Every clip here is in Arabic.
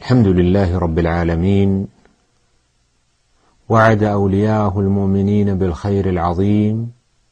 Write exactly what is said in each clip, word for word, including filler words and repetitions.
الحمد لله رب العالمين، وعد أولياءه المؤمنين بالخير العظيم،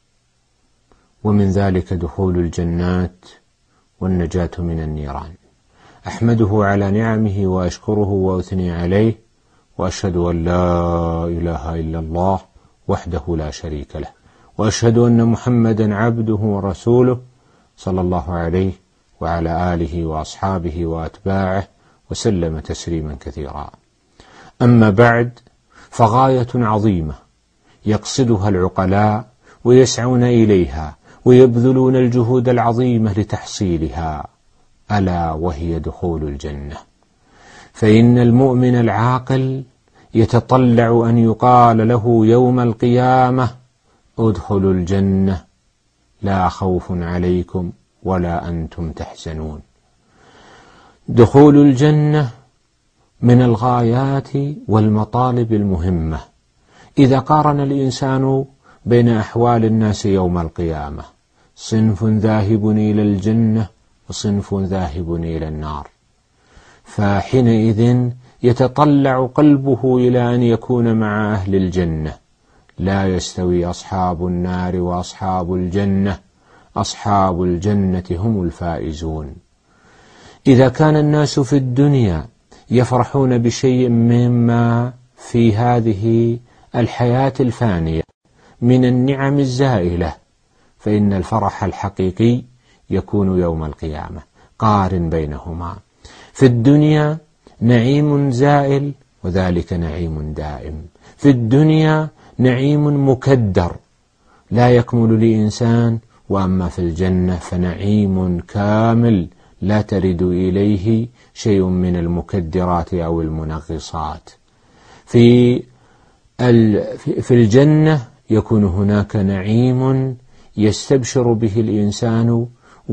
ومن ذلك دخول الجنات والنجاة من النيران. أحمده على نعمه وأشكره وأثني عليه، وأشهد أن لا إله إلا الله وحده لا شريك له، وأشهد أن محمدا عبده ورسوله صلى الله عليه وعلى آله وأصحابه وأتباعه وسلم تسليما كثيرا. أما بعد، فغاية عظيمة يقصدها العقلاء ويسعون إليها ويبذلون الجهود العظيمة لتحصيلها، ألا وهي دخول الجنة. فإن المؤمن العاقل يتطلع أن يقال له يوم القيامة: ادخلوا الجنة لا خوف عليكم ولا أنتم تحزنون. دخول الجنة من الغايات والمطالب المهمة. إذا قارن الإنسان بين أحوال الناس يوم القيامة، صنف ذاهب إلى الجنة وصنف ذاهب إلى النار، فحينئذ يتطلع قلبه إلى أن يكون مع أهل الجنة. لا يستوي أصحاب النار وأصحاب الجنة، أصحاب الجنة هم الفائزون. إذا كان الناس في الدنيا يفرحون بشيء مما في هذه الحياة الفانية من النعم الزائلة، فإن الفرح الحقيقي يكون يوم القيامة. قارن بينهما. في الدنيا نعيم زائل وذلك نعيم دائم. في الدنيا نعيم مكدر لا يكمل لإنسان، وأما في الجنة فنعيم كامل لا ترد إليه شيء من المكدرات أو المنغصات. في في الجنة يكون هناك نعيم يستبشر به الإنسان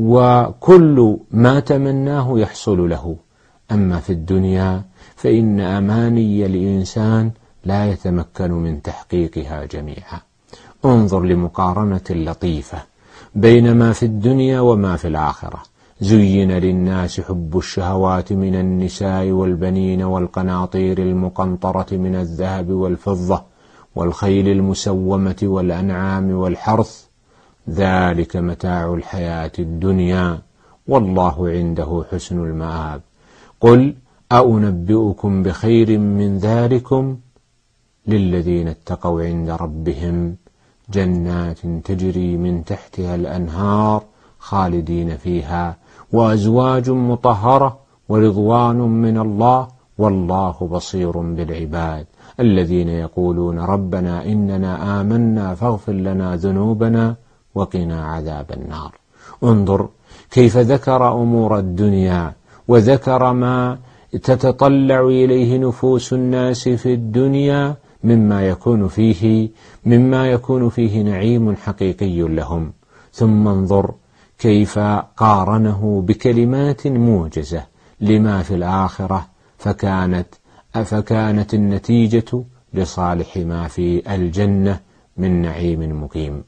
وكل ما تمناه يحصل له. أما في الدنيا فإن أماني الإنسان لا يتمكن من تحقيقها جميعا. انظر لمقارنة لطيفة بين ما في الدنيا وما في الآخرة. زين للناس حب الشهوات من النساء والبنين والقناطير المقنطرة من الذهب والفضة والخيل المسومة والأنعام والحرث، ذلك متاع الحياة الدنيا والله عنده حسن المآب. قل أأنبئكم بخير من ذلكم للذين اتقوا عند ربهم جنات تجري من تحتها الأنهار خالدين فيها وأزواج مطهرة ورضوان من الله والله بصير بالعباد. الذين يقولون ربنا إننا آمنا فاغفر لنا ذنوبنا وقنا عذاب النار. انظر كيف ذكر أمور الدنيا وذكر ما تتطلع إليه نفوس الناس في الدنيا مما يكون فيه مما يكون فيه نعيم حقيقي لهم، ثم انظر كيف قارنه بكلمات موجزة لما في الآخرة، فكانت فكانت النتيجة لصالح ما في الجنة من نعيم مقيم.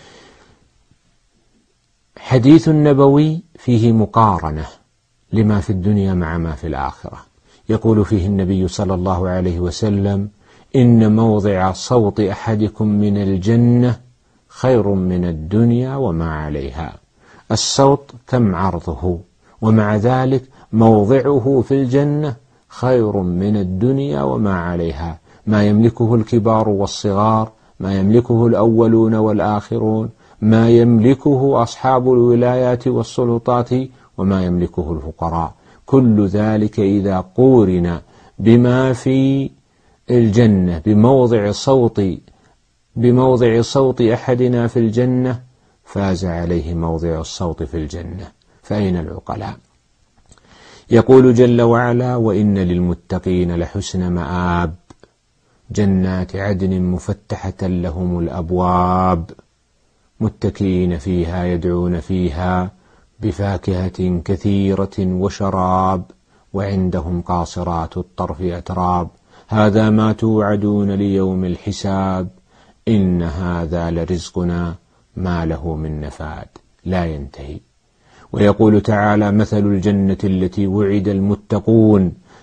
حديث النبوي فيه مقارنة لما في الدنيا مع ما في الآخرة. يقول فيه النبي صلى الله عليه وسلم: إن موضع صوت أحدكم من الجنة خير من الدنيا وما عليها. الصوت كم عرضه، ومع ذلك موضعه في الجنة خير من الدنيا وما عليها. ما يملكه الكبار والصغار، ما يملكه الأولون والآخرون، ما يملكه أصحاب الولايات والسلطات، وما يملكه الفقراء. كل ذلك إذا قورن بما في الجنة بموضع صوت بموضع صوت أحدنا في الجنة فاز عليه موضع الصوت في الجنة. فأين العقلاء؟ يقول جل وعلا: وإن للمتقين لحسن مآب جنات عدن مفتحة لهم الأبواب متكئين فيها يدعون فيها بفاكهة كثيرة وشراب وعندهم قاصرات الطرف أتراب هذا ما توعدون ليوم الحساب إن هذا لرزقنا ما له من نفاد. لا ينتهي. ويقول تعالى: مثل الجنة التي وعد المتقون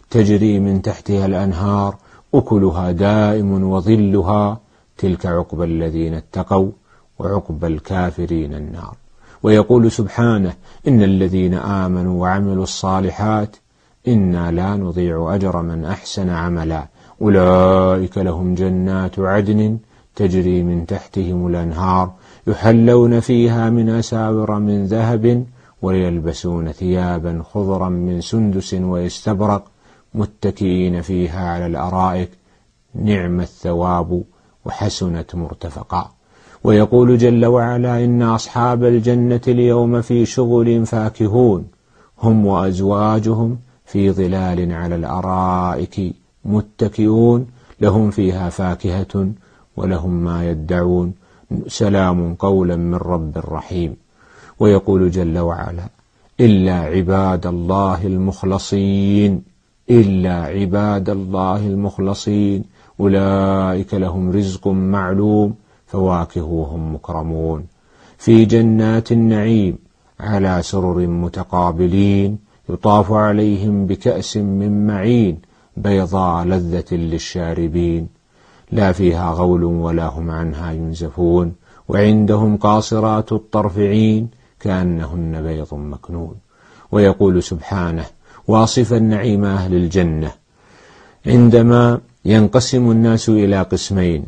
تجري من تحتها الأنهار أكلها دائم وظلها تلك عقبى الذين اتقوا وعقبى الكافرين النار. ويقول سبحانه إن الذين آمنوا وعملوا الصالحات إنا لا نضيع أجر من أحسن عملا أولئك لهم جنات عدن تجري من تحتهم الأنهار يحلون فيها من أساور من ذهب ويلبسون ثيابا خضرا من سندس ويستبرق متكئين فيها على الأرائك نعم الثواب وحسنت مرتفقا. ويقول جل وعلا إن أصحاب الجنة اليوم في شغل فاكهون هم وأزواجهم في ظلال على الأرائك متكئون لهم فيها فاكهة ولهم ما يدعون سلام قولا من رب رحيم. ويقول جل وعلا إلا عباد الله المخلصين إلا عباد الله المخلصين أولئك لهم رزق معلوم فواكه وهم مكرمون في جنات النعيم على سرر متقابلين يطاف عليهم بكأس من معين بيضاء لذة للشاربين لا فيها غول ولا هم عنها ينزفون وعندهم قاصرات الطرف عين كأنهن بيض مكنون. ويقول سبحانه واصفا نعيم أهل الجنة عندما ينقسم الناس إلى قسمين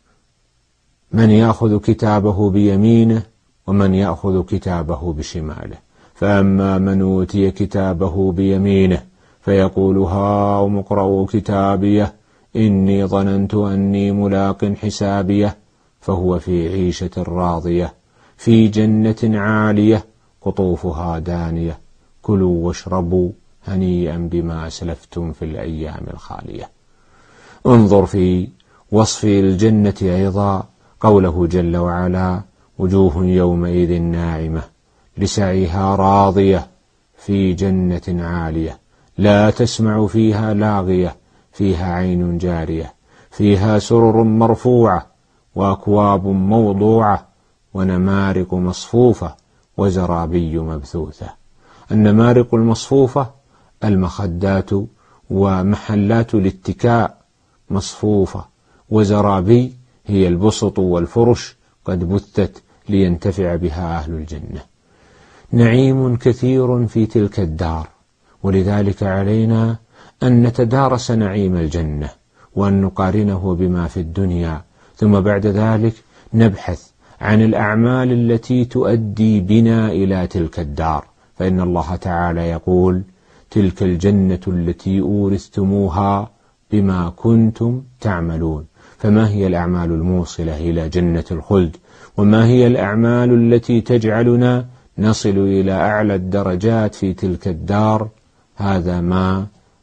من يأخذ كتابه بيمينه ومن يأخذ كتابه بشماله فأما من أوتي كتابه بيمينه فيقول هاؤم اقرءوا كتابيه إني ظننت أني ملاق حسابيه فهو في عيشة راضية في جنة عالية قطوفها دانية كلوا واشربوا هنيئا بما أسلفتم في الأيام الخالية. انظر في وصف الجنة أيضا قوله جل وعلا وجوه يومئذ ناعمة لسعيها راضية في جنة عالية لا تسمع فيها لاغية فيها عين جارية فيها سرر مرفوعة وأكواب موضوعة ونمارق مصفوفة وزرابي مبثوثة. النمارق المصفوفة المخدات ومحلات الاتكاء مصفوفة وزرابي هي البسط والفرش قد بثت لينتفع بها أهل الجنة. نعيم كثير في تلك الدار ولذلك علينا أن نتدارس نعيم الجنة وأن نقارنه بما في الدنيا ثم بعد ذلك نبحث عن الأعمال التي تؤدي بنا إلى تلك الدار فإن الله تعالى يقول تلك الجنة التي أورثتموها بما كنتم تعملون. فما هي الأعمال الموصلة إلى جنة الخلد وما هي الأعمال التي تجعلنا نصل إلى أعلى الدرجات في تلك الدار؟ هذا ما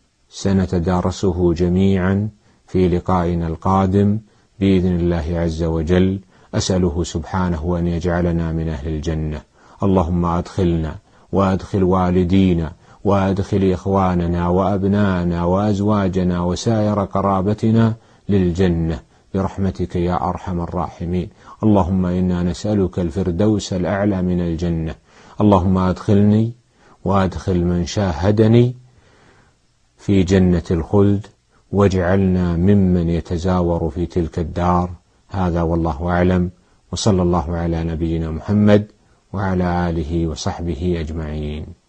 سنتدارسه جميعا في لقائنا القادم بإذن الله عز وجل. أسأله سبحانه أن يجعلنا من أهل الجنة. اللهم أدخلنا وأدخل والدينا وأدخل إخواننا وأبناءنا وأزواجنا وسائر قرابتنا للجنة برحمتك يا أرحم الراحمين. اللهم إنا نسألك الفردوس الأعلى من الجنة. اللهم أدخلني وأدخل من شاهدني في جنة الخلد واجعلنا ممن يتزاور في تلك الدار. هذا والله أعلم وصلى الله على نبينا محمد وعلى آله وصحبه أجمعين.